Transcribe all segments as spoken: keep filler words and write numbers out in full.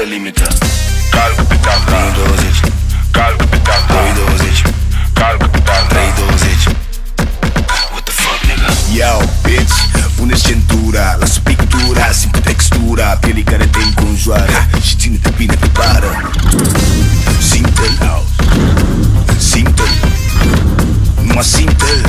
limită. Calcă pe tabla unu douăzeci, calcă pe tabla doi douăzeci, calcă pe tabla trei douăzeci. What the fuck, nigga? Yo, bitch, pune-ți centura, lasă pictura, simte textura pielii care te înconjoară și ține-te bine pe bară. Simte-l, simte-l, numai simte-l.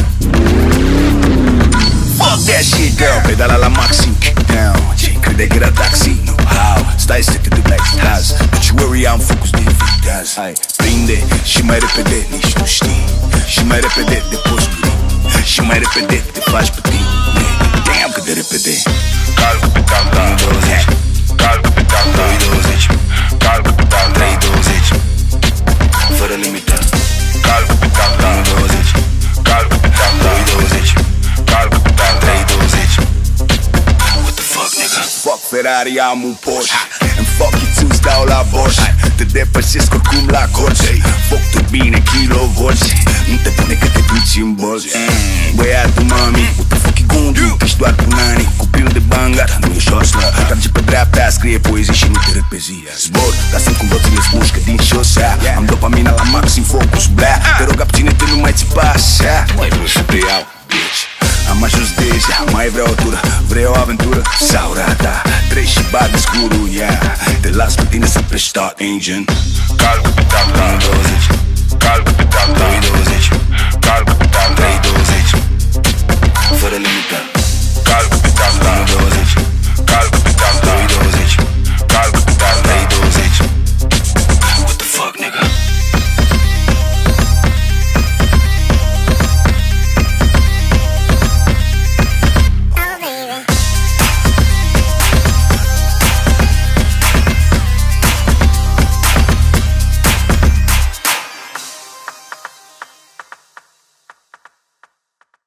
Fuck that shit, girl. Pedala la maxim, kick down. Ce crede că era taxi? No how. Stai să te duc la extaz. Don't you worry, I'm focused de vitaz. Hai, prinde și mai repede, nici nu știi. Și mai repede te poți muri. Și mai repede te faci pe tine. Damn, cât de repede. Calcă pe tabla unu douăzeci, calcă pe tabla doi douăzeci, calcă pe tabla trei douăzeci. Fără limită. Calcă pe tabla unu douăzeci, calcă pe tabla doi douăzeci, calcă pe tabla trei douăzeci. What the fuck, nigga? Fuck Ferrari, am un Porsche. And fuck it too, stau la Bosch. Te depășesc oricum la corci. Foc turbine, kilovolți. Nu te pune că te duci în bolți. Băiatul mami, what the fuck you gon' do? Ești doar punani, copil de bangar. Nu e șoslă, trage pe dreapta, scrie poezii și nu te repezi. Zbor, dar sunt cum roțile smușcă din șosea. Am dopamina la maxim, focus, blea. Te rog, abține-te, nu mai țipa așa. Mai vreau să te iau, bitch. Am ajuns deja, mai vreau o tură. Vrei o aventură? Sau rata? Treci și bagi scurul, yeah. Te las pe tine să pleci start engine. Calcă pe tabla unu douăzeci, calcă pe tabla doi douăzeci.